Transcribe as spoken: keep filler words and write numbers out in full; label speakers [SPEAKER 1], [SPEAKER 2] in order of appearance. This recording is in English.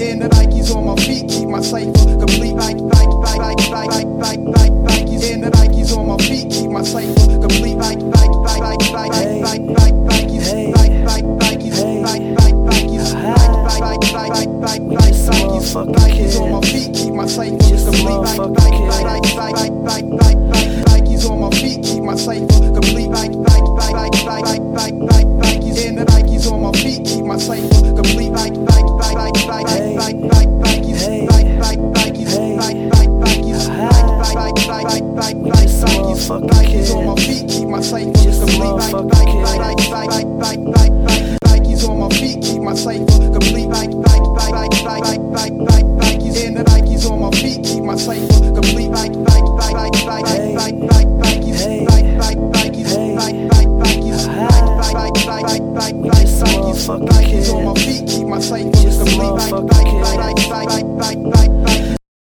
[SPEAKER 1] And the Nikes on my feet keep my cipher complete. Like, like, like, like, like, like, like, like, Nikes. And the Nikes on my feet keep my cipher complete. Like, like, like, like, like, like, like, like, Nikes. Like, like, Nikes. Like, like, Nikes. Like, like, like, like, like, like, Nikes. Nikes on my feet keep my cipher complete. Like, like, like, like, like, like, like, like, Nikes on my feet keep my cipher complete. Like, like, like, like, like, like, like, like, Nikes. And the Nikes on my feet keep my cipher complete. Like, like, like, like, like, like, like, Nikes. Like, like, Nikes. Like, like, Nikes. Like, like, like, like, like, like, Nikes. Nikes on my feet keep my cipher complete. Like, like, like, like, like, like, like, like, Nikes on my feet keep my cipher complete. Like, like, like, like, like, like, like, Nikes. And the Nikes on my feet keep my cipher complete. Like, like, like, like, like, like,